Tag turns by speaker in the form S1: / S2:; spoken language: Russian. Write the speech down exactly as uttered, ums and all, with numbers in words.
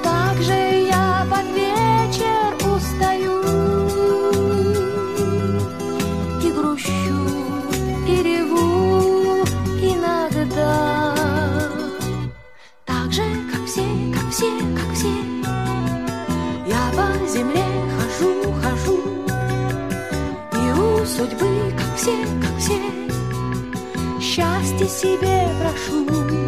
S1: Так же я под вечер устаю и грущу, и реву иногда. Так же, как все, как все, как все, я по земле хожу, хожу, и у судьбы, как все, как все, счастье себе прошу.